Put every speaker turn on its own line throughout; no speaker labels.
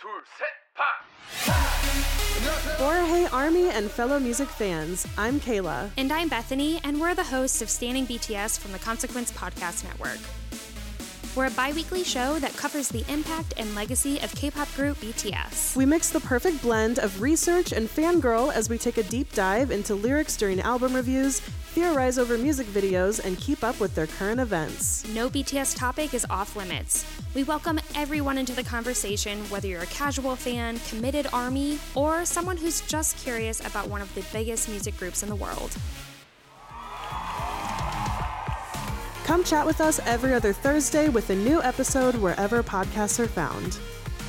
For Hey Army and fellow music fans, I'm Kayla.
And I'm Bethany, and we're the hosts of Standing BTS from the Consequence Podcast Network. We're a bi-weekly show that covers the impact and legacy of K-pop group BTS.
We mix the perfect blend of research and fangirl as we take a deep dive into lyrics during album reviews, theorize over music videos, and keep up with their current events.
No BTS topic is off limits. We welcome everyone into the conversation, whether you're a casual fan, committed ARMY, or someone who's just curious about one of the biggest music groups in the world.
Come chat with us every other Thursday with a new episode wherever podcasts are found.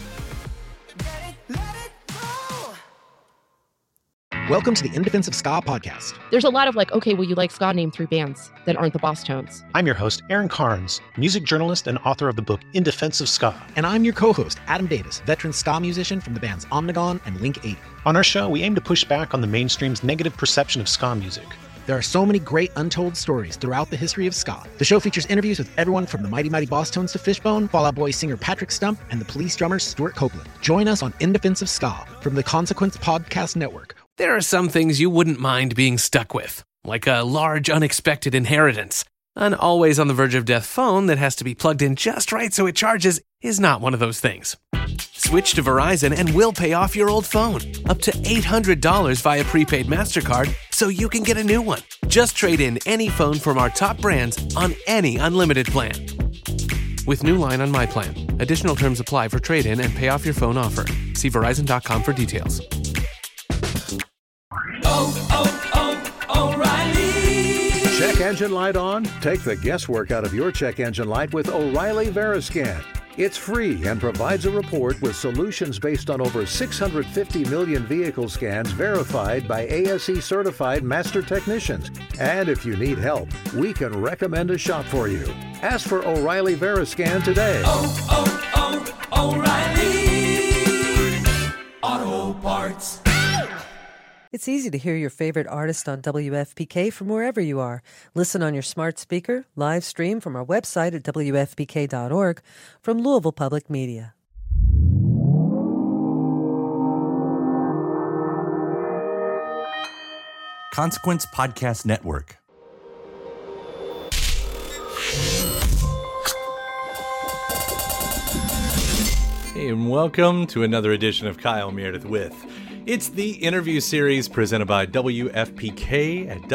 Welcome to the In Defense of Ska podcast.
There's a lot of okay, well, you like ska, name 3 bands that aren't the Boss Tones.
I'm your host, Aaron Carnes, music journalist and author of the book In Defense of Ska.
And I'm your co-host, Adam Davis, veteran ska musician from the bands Omnigone and Link 8.
On our show, we aim to push back on the mainstream's negative perception of ska music.
There are so many great untold stories throughout the history of ska. The show features interviews with everyone from the Mighty Mighty Boss Tones to Fishbone, Fall Out Boy singer Patrick Stump, and the Police drummer Stuart Copeland. Join us on In Defense of Ska from the Consequence Podcast Network.
There are some things you wouldn't mind being stuck with, like a large unexpected inheritance. An always on the verge of death phone that has to be plugged in just right so it charges is not one of those things. Switch to Verizon and we'll pay off your old phone, up to $800 via prepaid MasterCard, so you can get a new one. Just trade in any phone from our top brands on any unlimited plan. With new line on My Plan. Additional terms apply for trade-in and pay off your phone offer. See Verizon.com for details.
O'Reilly. Check engine light on? Take the guesswork out of your check engine light with O'Reilly Veriscan. It's free and provides a report with solutions based on over 650 million vehicle scans verified by ASE certified master technicians. And if you need help, we can recommend a shop for you. Ask for O'Reilly Veriscan today.
O'Reilly Auto Parts.
It's easy to hear your favorite artist on WFPK from wherever you are. Listen on your smart speaker, live stream from our website at WFPK.org, from Louisville Public Media.
Consequence Podcast Network.
Hey, and welcome to another edition of Kyle Meredith With. It's the interview series presented by WFPK at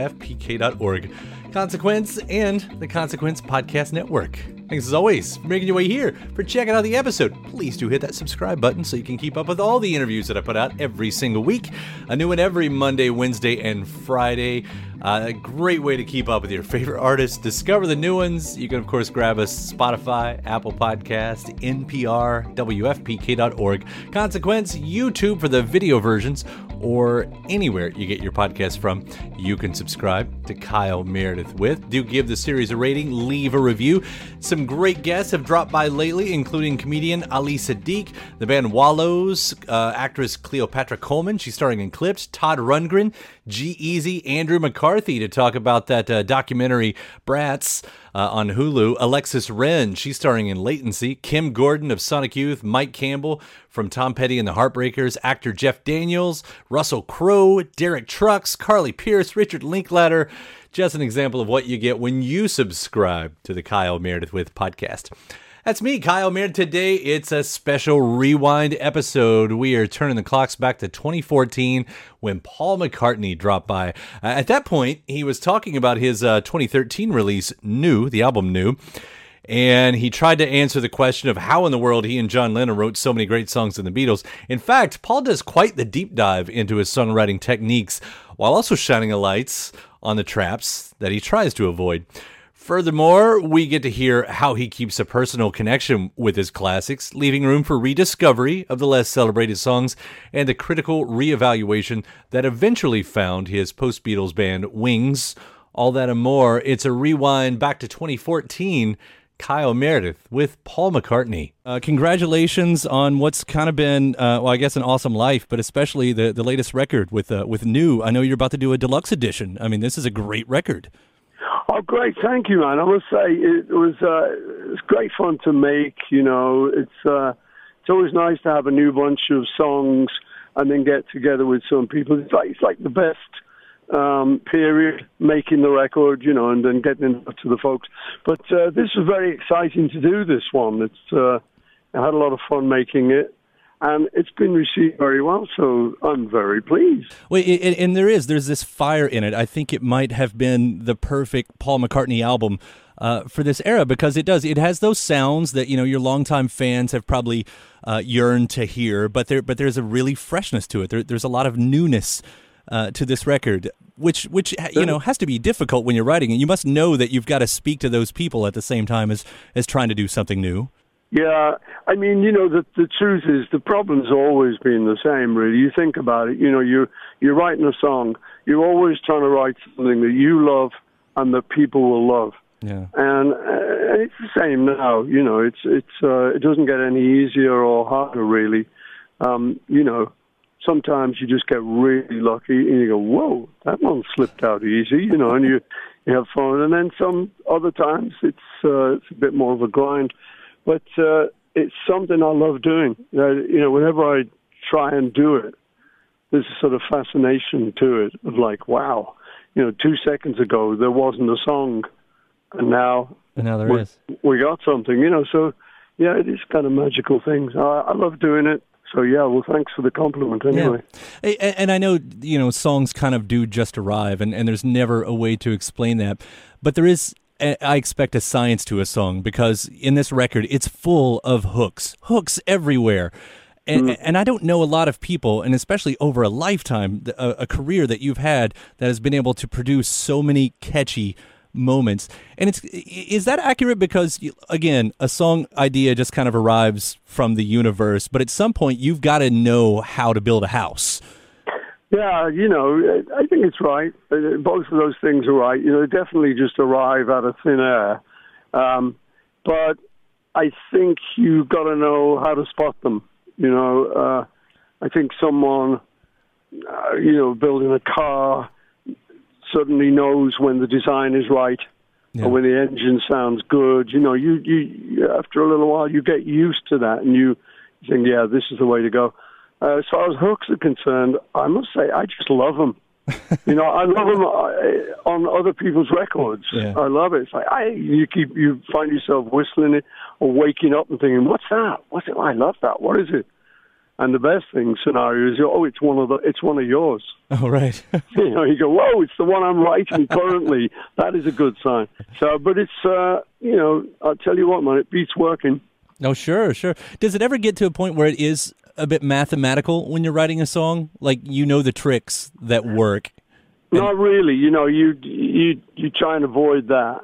WFPK.org, Consequence, and the Consequence Podcast Network. Thanks as always for making your way here, for checking out the episode. Please do hit that subscribe button so you can keep up with all the interviews that I put out every single week. A new one every Monday, Wednesday, and Friday. A great way to keep up with your favorite artists. Discover the new ones. You can, of course, grab us Spotify, Apple Podcast, NPR, WFPK.org, Consequence, YouTube for the video versions, or anywhere you get your podcast from. You can subscribe to Kyle Meredith With. Do give the series a rating, leave a review. Some great guests have dropped by lately, including comedian Ali Sadiq, the band Wallows, actress Cleopatra Coleman, she's starring in Clips, Todd Rundgren, G-Eazy, Andrew McCarthy to talk about that documentary Bratz on Hulu, Alexis Wren, she's starring in Latency, Kim Gordon of Sonic Youth, Mike Campbell from Tom Petty and the Heartbreakers, actor Jeff Daniels, Russell Crowe, Derek Trucks, Carly Pierce, Richard Linklater. Just an example of what you get when you subscribe to the Kyle Meredith With podcast. That's me, Kyle Meredith. Today, it's a special rewind episode. We are turning the clocks back to 2014 when Paul McCartney dropped by. At that point, he was talking about his 2013 release, New, the album New. And he tried to answer the question of how in the world he and John Lennon wrote so many great songs in the Beatles. In fact, Paul does quite the deep dive into his songwriting techniques while also shining a light on the traps that he tries to avoid. Furthermore, we get to hear how he keeps a personal connection with his classics, leaving room for rediscovery of the less celebrated songs and the critical reevaluation that eventually found his post-Beatles band Wings. All that and more. It's a rewind back to 2014. Kyle Meredith with Paul McCartney. Congratulations on what's kind of been, well, I guess an awesome life, but especially the latest record with New. I know you're about to do a deluxe edition. I mean, this is a great record.
Oh, great. Thank you, man. I must say it was great fun to make. You know, it's it's always nice to have a new bunch of songs and then get together with some people. It's like the best period, making the record, and then getting it to the folks. But this was very exciting to do this one. I had a lot of fun making it, and it's been received very well, so I'm very pleased.
Well, and there's this fire in it. I think it might have been the perfect Paul McCartney album for this era, because it has those sounds that your longtime fans have probably yearned to hear, but there's a really freshness to it. There's a lot of newness to this record, which has to be difficult when you're writing it. You must know that you've got to speak to those people at the same time as trying to do something new.
Yeah, I mean, the truth is the problem's always been the same, really. You think about it, you're writing a song, you're always trying to write something that you love and that people will love.
Yeah.
And it's the same now, it doesn't get any easier or harder, really. Sometimes you just get really lucky and you go, whoa, that one slipped out easy, and you have fun. And then some other times it's a bit more of a grind. But it's something I love doing. Whenever I try and do it, there's a sort of fascination to it of like, wow, 2 seconds ago there wasn't a song, and now
there is.
We got something, So, yeah, it is kind of magical things. I love doing it. So, yeah, well, thanks for the compliment anyway.
Yeah. And I know, songs kind of do just arrive, and there's never a way to explain that. But there is, I expect, a science to a song, because in this record, it's full of hooks everywhere. And I don't know a lot of people, and especially over a lifetime, a career that you've had that has been able to produce so many catchy moments. And is that accurate? Because, again, a song idea just kind of arrives from the universe, but at some point you've got to know how to build a house.
Yeah, I think it's right. Both of those things are right. They definitely just arrive out of thin air. But I think you've got to know how to spot them. I think someone, building a car suddenly knows when the design is right, or when the engine sounds good. You after a little while you get used to that, and you think, yeah, this is the way to go. As far as hooks are concerned, I must say I just love them. I love them on other people's records.
Yeah.
I love it. It's like you find yourself whistling it or waking up and thinking, "What's that? What's it? I love that. What is it?" And the best scenario is, it's one of yours.
Oh, right.
You go, whoa, it's the one I'm writing currently. That is a good sign. So, but it's, I'll tell you what, man, it beats working.
Oh, sure. Does it ever get to a point where it is a bit mathematical when you're writing a song? Like, the tricks that work?
Not really. You try and avoid that.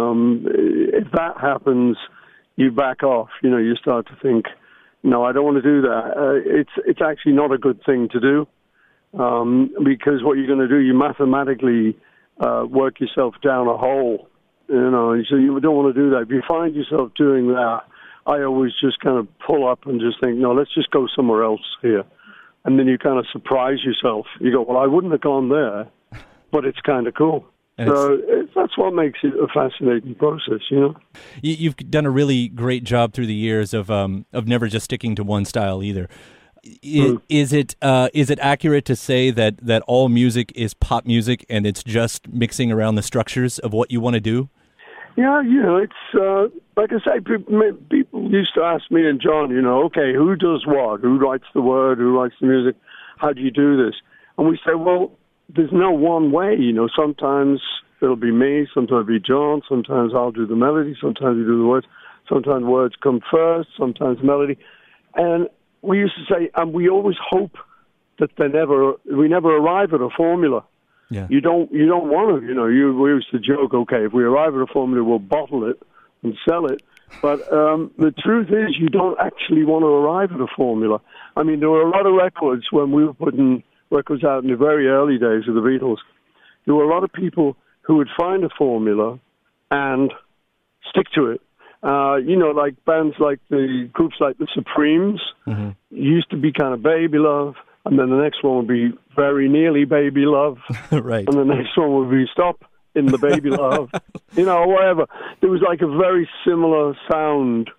If that happens, you back off. You start to think, no, I don't want to do that. It's actually not a good thing to do, because what you're going to do, you mathematically work yourself down a hole, so you don't want to do that. If you find yourself doing that, I always just kind of pull up and just think, no, let's just go somewhere else here. And then you kind of surprise yourself. You go, well, I wouldn't have gone there, but it's kind of cool. And so that's what makes it a fascinating process,
You've done a really great job through the years of never just sticking to one style either. Is it accurate to say that all music is pop music and it's just mixing around the structures of what you want to do?
Yeah, it's like I say, people used to ask me and John, okay, who does what? Who writes the word? Who writes the music? How do you do this? And we say, well, there's no one way, Sometimes it'll be me, sometimes it'll be John, sometimes I'll do the melody, sometimes we do the words, sometimes words come first, sometimes melody. And we used to say, and we always hope that we never arrive at a formula.
Yeah.
You don't want to, we used to joke, okay, if we arrive at a formula, we'll bottle it and sell it. But the truth is, you don't actually want to arrive at a formula. I mean, there were a lot of records when we were putting records out in the very early days of the Beatles. There were a lot of people who would find a formula and stick to it. Like bands like groups like the Supremes used to be kind of Baby Love, and then the next one would be very nearly Baby Love,
right?
And the next one would be Stop in the Baby Love, whatever. There was like a very similar sound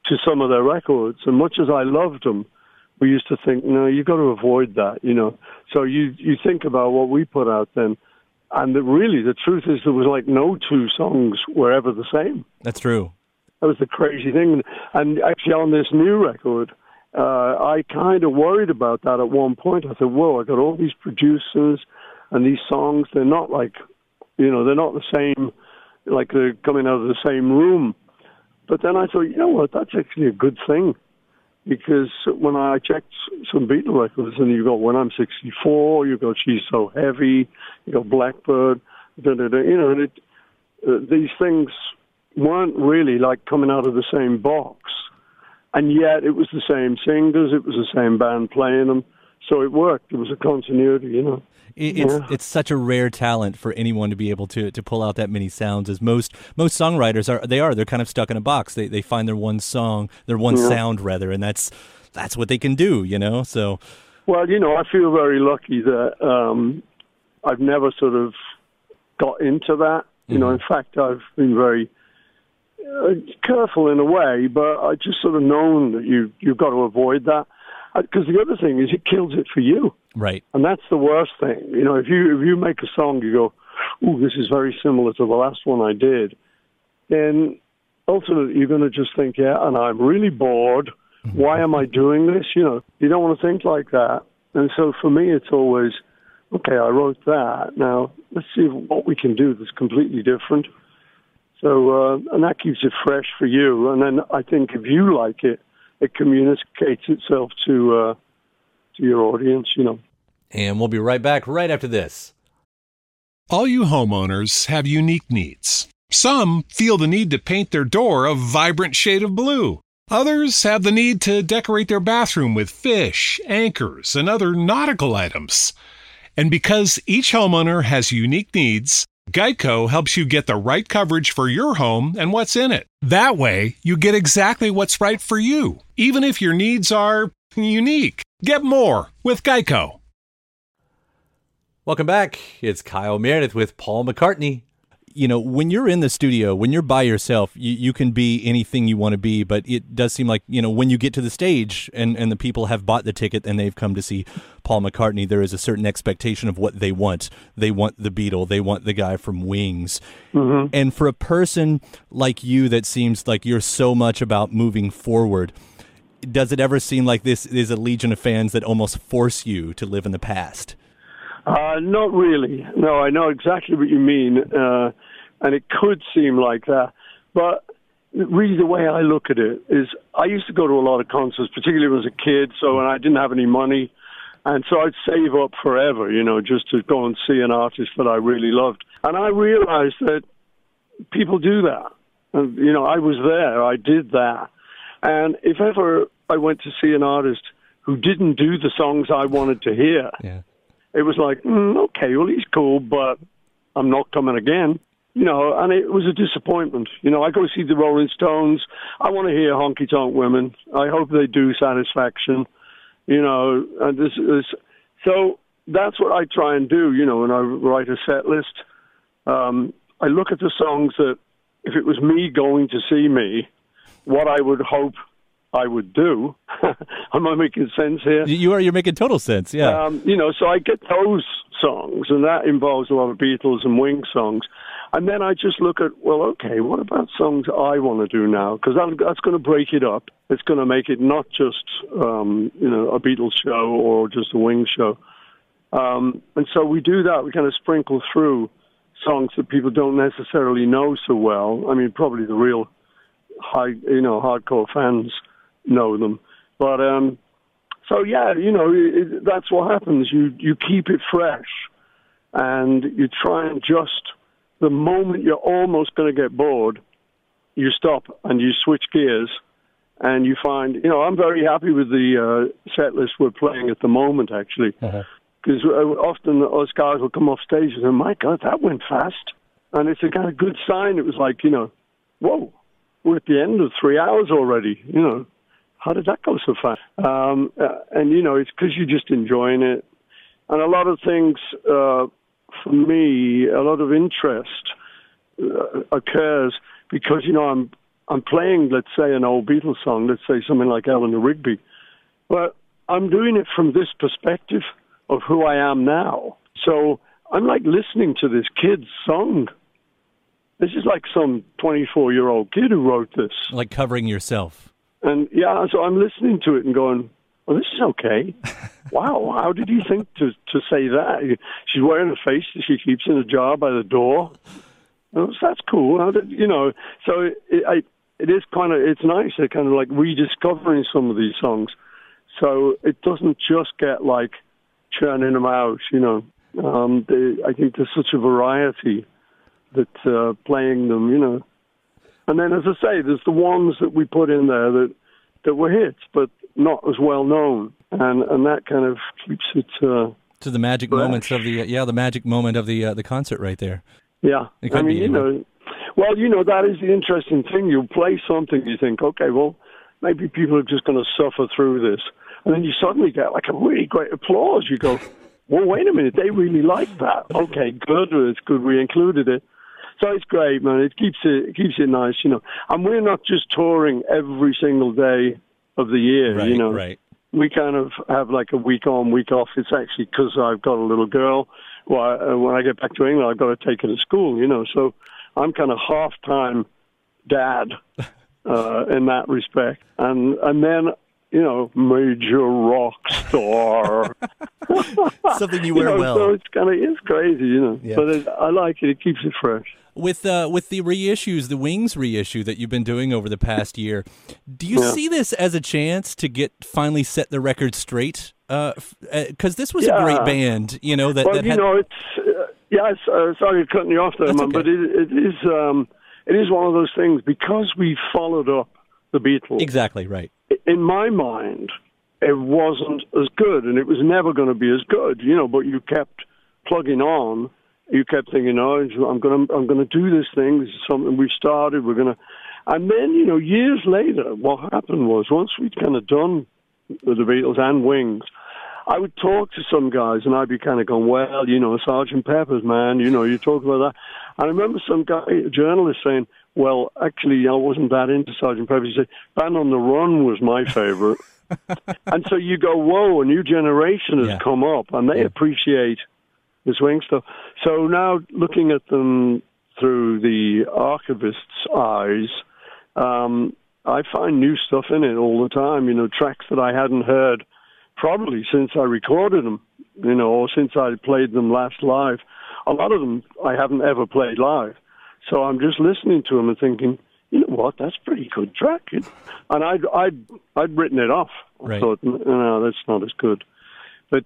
to some of their records. And much as I loved them, we used to think, no, you've got to avoid that, you know. So you think about what we put out then, and really the truth is there was like no two songs were ever the same.
That's true.
That was the crazy thing. And actually on this new record, I kind of worried about that at one point. I thought, whoa, I got all these producers and these songs, they're not like, you know, they're not the same, like they're coming out of the same room. But then I thought, you know what, that's actually a good thing. Because when I checked some Beatle records, and you've got When I'm 64, you've got She's So Heavy, you've got Blackbird, you know, and these things weren't really like coming out of the same box. And yet it was the same singers, it was the same band playing them. So it worked. It was a continuity, you know.
It's such a rare talent for anyone to be able to pull out that many sounds, as most songwriters are. They're kind of stuck in a box. They find their one song, their one sound rather, and that's what they can do, you know. So,
well, you know, I feel very lucky that I've never sort of got into that. You know, in fact, I've been very careful in a way, but I just sort of known that you've got to avoid that. Because the other thing is it kills it for you.
Right.
And that's the worst thing. You know, if you make a song, you go, ooh, this is very similar to the last one I did, then ultimately you're going to just think, yeah, and I'm really bored. Why am I doing this? You know, you don't want to think like that. And so for me, it's always, okay, I wrote that. Now, let's see what we can do that's completely different. So, and that keeps it fresh for you. And then I think if you like it, it communicates itself to your audience, you know.
And we'll be right back right after this.
All you homeowners have unique needs. Some feel the need to paint their door a vibrant shade of blue. Others have the need to decorate their bathroom with fish, anchors, and other nautical items. And because each homeowner has unique needs, Geico helps you get the right coverage for your home and what's in it. That way, you get exactly what's right for you, even if your needs are unique. Get more with Geico.
Welcome back. It's Kyle Meredith with Paul McCartney. You know, when you're in the studio, when you're by yourself, you can be anything you want to be, but it does seem like, you know, when you get to the stage and the people have bought the ticket and they've come to see Paul McCartney, there is a certain expectation of what they want. They want the Beatle. They want the guy from Wings. Mm-hmm. And for a person like you that seems like you're so much about moving forward, does it ever seem like this is a legion of fans that almost force you to live in the past?
Not really. No, I know exactly what you mean, and it could seem like that. But really the way I look at it is I used to go to a lot of concerts, particularly when I was a kid, and I didn't have any money. And so I'd save up forever, you know, just to go and see an artist that I really loved. And I realized that people do that. And, you know, I was there. I did that. And if ever I went to see an artist who didn't do the songs I wanted to hear, it was like, okay, well, he's cool, but I'm not coming again. You know, and it was a disappointment. You know, I go see the Rolling Stones. I want to hear Honky Tonk Women. I hope they do Satisfaction. You know, and so that's what I try and do, you know, when I write a set list. I look at the songs that, if it was me going to see me, what I would hope I would do. Am I making sense here?
You're making total sense, yeah.
You know, so I get those songs, and that involves a lot of Beatles and Wings songs. And then I just look at, well, okay, what about songs I want to do now? Because that's going to break it up. It's going to make it not just, you know, a Beatles show or just a Wings show. And so we do that. We kind of sprinkle through songs that people don't necessarily know so well. I mean, probably the real hardcore fans know them. But, so yeah, you know, that's what happens. You keep it fresh, and you try and just, the moment you're almost going to get bored, you stop and you switch gears, and you find, you know, I'm very happy with the set list we're playing at the moment, actually, because often us guys will come off stage and say, my God, that went fast. And it's a kind of good sign. It was like, you know, whoa, we're at the end of 3 hours already, you know. How did that go so fast? And, you know, it's because you're just enjoying it. And a lot of things, for me, a lot of interest occurs because, you know, I'm playing, let's say, an old Beatles song, let's say something like Eleanor Rigby, but I'm doing it from this perspective of who I am now. So I'm like listening to this kid's song. This is like some 24-year-old kid who wrote this.
Like covering yourself.
And yeah, so I'm listening to it and going, well, this is okay. Wow, how did you think to say that? She's wearing a face that she keeps in a jar by the door. Oh, so that's cool. How did, so it is kind of, it's nice. They're kind of like rediscovering some of these songs. So it doesn't just get like churning them out, I think there's such a variety that playing them, And then, as I say, there's the ones that we put in there that were hits, but not as well known. And that kind of keeps it to
the magic
fresh.
Moments of the magic moment of the concert right there.
Yeah,
it could be,
that is the interesting thing. You play something, you think, okay, well, maybe people are just going to suffer through this, and then you suddenly get like a really great applause. You go, well, wait a minute, they really like that. Okay, good, it's good we included it. So it's great, man. It keeps it nice, And we're not just touring every single day of the year,
Right.
We kind of have like a week on, week off. It's actually because I've got a little girl. Well, when I get back to England, I've got to take her to school, So I'm kind of half-time dad in that respect. And then, major rock star.
Something you wear well.
So it's crazy,
Yeah.
But I like it. It keeps it fresh.
With the reissues, the Wings reissue that you've been doing over the past year, do you see this as a chance to finally set the record straight? Because this was a great band, sorry cutting you off there, man, okay.
but it is one of those things, because we followed up the Beatles.
Exactly, right.
In my mind, it wasn't as good, and it was never going to be as good, but you kept plugging on. You kept thinking, I'm going to do this thing. This is something we've started. We're going to, and then years later, what happened was once we'd kind of done with the Beatles and Wings, I would talk to some guys, and I'd be kind of going, well, Sgt. Pepper's, man, you talk about that. And I remember some guy, a journalist, saying, well, actually, I wasn't that into Sgt. Pepper. He said, Band on the Run was my favorite. And so you go, whoa, a new generation has come up, and they appreciate this Wing stuff. So now looking at them through the archivist's eyes, I find new stuff in it all the time, tracks that I hadn't heard probably since I recorded them, or since I played them last live. A lot of them I haven't ever played live. So I'm just listening to them and thinking, you know what, that's a pretty good track. And I'd written it off.
Right.
I thought, no, that's not as good. But,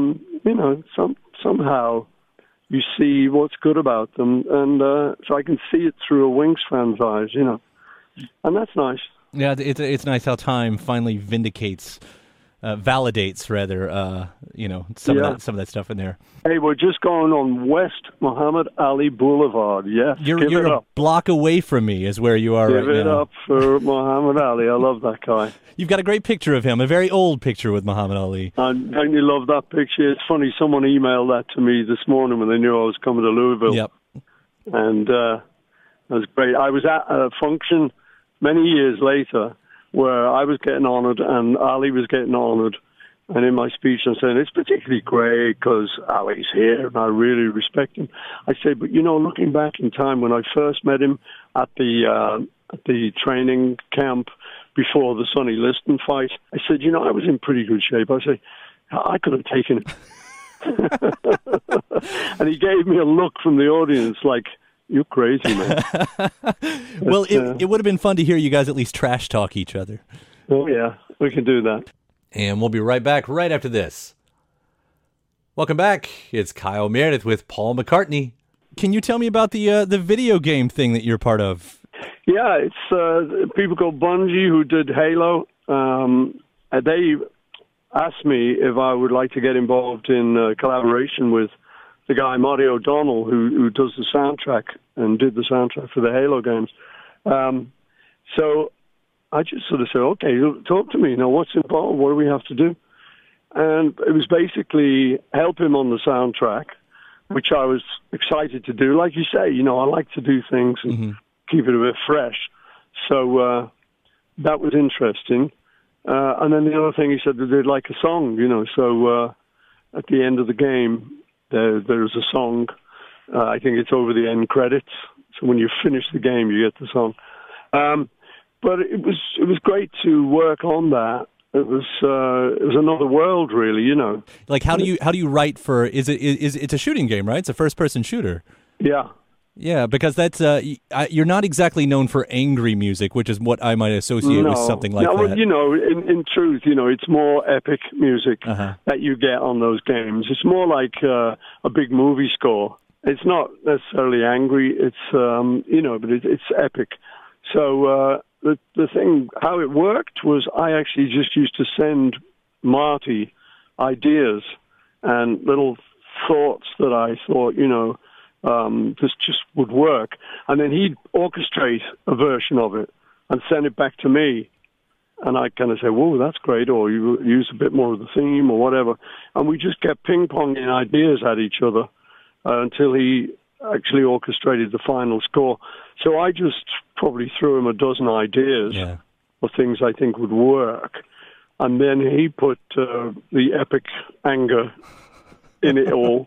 somehow you see what's good about them. And so I can see it through a Wings fan's eyes, and that's nice.
Yeah, it's nice how time finally validates rather, some of that stuff in there.
Hey, we're just going on West Muhammad Ali Boulevard. Yeah,
you're a block away from me is where you are right now.
Give it up for Muhammad Ali. I love that guy.
You've got a great picture of him, a very old picture with Muhammad Ali.
Don't you love that picture? It's funny, someone emailed that to me this morning when they knew I was coming to Louisville.
Yep.
And that was great. I was at a function many years later where I was getting honored and Ali was getting honored. And in my speech, I'm saying, it's particularly great because Ali's here and I really respect him. I say, but looking back in time when I first met him at the training camp before the Sonny Liston fight, I said, I was in pretty good shape. I said, I could have taken it. And he gave me a look from the audience like, you're crazy, man.
Well, it would have been fun to hear you guys at least trash talk each other.
Oh, yeah, we can do that.
And we'll be right back right after this. Welcome back. It's Kyle Meredith with Paul McCartney. Can you tell me about the video game thing that you're part of?
Yeah, it's people called Bungie who did Halo. They asked me if I would like to get involved in collaboration with the guy Marty O'Donnell who does the soundtrack and did the soundtrack for the Halo games. So I just sort of said, okay, talk to me. What's involved? What do we have to do? And it was basically help him on the soundtrack, which I was excited to do. Like you say, I like to do things and keep it a bit fresh. So that was interesting. And then the other thing, he said that they'd like a song, so at the end of the game, there's a song. I think it's over the end credits. So when you finish the game, you get the song. But it was great to work on that. It was another world, really,
Like, how do you write for? It's a shooting game, right? It's a first-person shooter.
Yeah.
Yeah, because that's you're not exactly known for angry music, which is what I might associate with something like that.
Well, in truth, it's more epic music that you get on those games. It's more like a big movie score. It's not necessarily angry. It's but it's epic. So the thing, how it worked was I actually just used to send Marty ideas and little thoughts that I thought, this just would work. And then he'd orchestrate a version of it and send it back to me. And I kind of say, whoa, that's great, or you use a bit more of the theme or whatever. And we just kept ping-ponging ideas at each other until he actually orchestrated the final score. So I just probably threw him a dozen ideas of things I think would work. And then he put the epic anger in it all.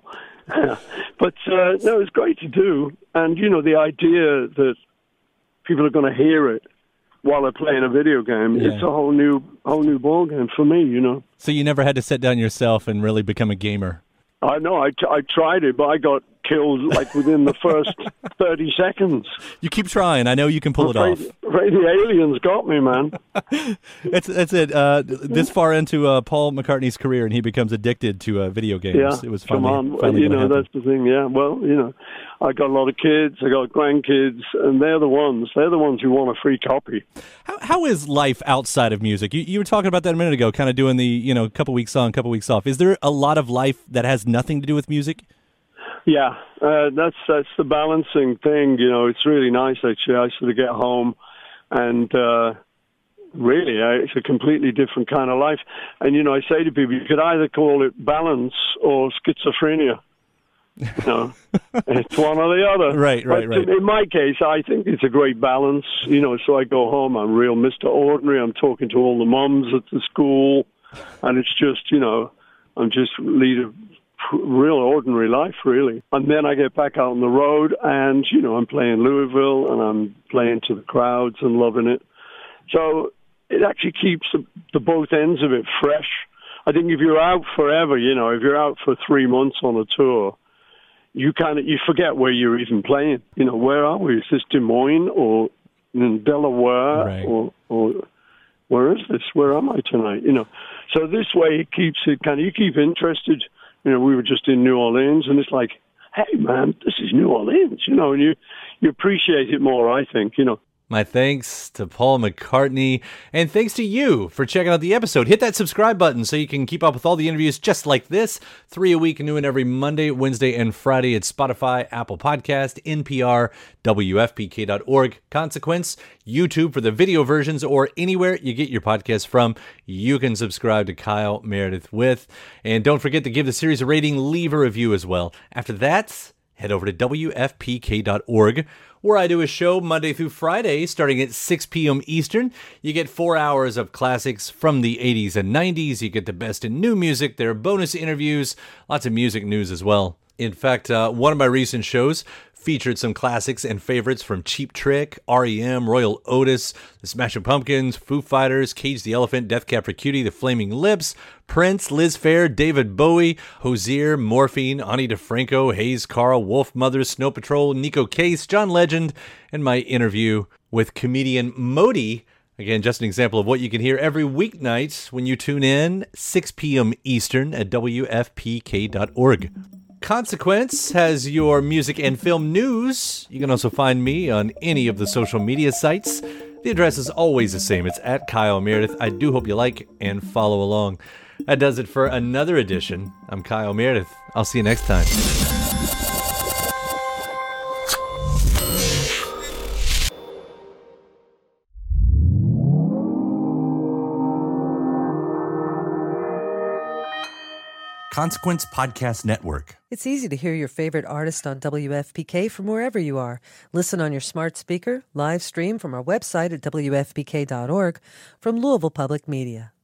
But no, it was great to do. And, the idea that people are going to hear it while they're playing a video game, it's a whole new ball game for me,
So you never had to sit down yourself and really become a gamer?
I know. I tried it, but I got killed like within the first 30 seconds.
You keep trying. I know you can pull it off.
The aliens got me, man.
That's it. This far into Paul McCartney's career, and he becomes addicted to video games.
Yeah,
it was finally
that's the thing. Yeah, well, I got a lot of kids. I got grandkids, and they're the ones who want a free copy.
How is life outside of music? You were talking about that a minute ago, kind of doing the couple weeks on, couple weeks off. Is there a lot of life that has nothing to do with music?
Yeah, that's the balancing thing. It's really nice actually. I sort of get home, and really, it's a completely different kind of life. And I say to people, you could either call it balance or schizophrenia. It's one or the other.
Right.
In my case, I think it's a great balance. So I go home, I'm real Mr. Ordinary. I'm talking to all the moms at the school, and it's just I'm just lead a real ordinary life, really. And then I get back out on the road, and I'm playing Louisville, and I'm playing to the crowds and loving it. So it actually keeps the both ends of it fresh. I think if you're out forever, if you're out for 3 months on a tour, you forget where you're even playing. Where are we? Is this Des Moines or in Delaware,
right,
or where is this? Where am I tonight? So this way it keeps it you keep interested. We were just in New Orleans, and it's like, hey, man, this is New Orleans, and you appreciate it more, I think,
My thanks to Paul McCartney, and thanks to you for checking out the episode. Hit that subscribe button so you can keep up with all the interviews just like this. 3 a week, new and every Monday, Wednesday, and Friday at Spotify, Apple Podcast, NPR, WFPK.org, Consequence, YouTube for the video versions, or anywhere you get your podcast from. You can subscribe to Kyle Meredith With. And don't forget to give the series a rating, leave a review as well. After that, head over to WFPK.org, where I do a show Monday through Friday starting at 6 p.m. Eastern. You get 4 hours of classics from the 80s and 90s. You get the best in new music. There are bonus interviews, lots of music news as well. In fact, one of my recent shows featured some classics and favorites from Cheap Trick, R.E.M., Royal Otis, the Smashing Pumpkins, Foo Fighters, Cage the Elephant, Death Cab for Cutie, the Flaming Lips, Prince, Liz Phair, David Bowie, Hozier, Morphine, Ani DeFranco, Hayes Carl, Wolf Mothers, Snow Patrol, Nico Case, John Legend, and my interview with comedian Modi. Again, just an example of what you can hear every weeknight when you tune in, 6 p.m. Eastern at WFPK.org. Consequence has your music and film news. You can also find me on any of the social media sites. The address is always the same. It's at Kyle Meredith. I do hope you like and follow along. That does it for another edition. I'm Kyle Meredith. I'll see you next time.
Consequence Podcast Network.
It's easy to hear your favorite artist on WFPK from wherever you are. Listen on your smart speaker, live stream from our website at WFPK.org, from Louisville Public Media.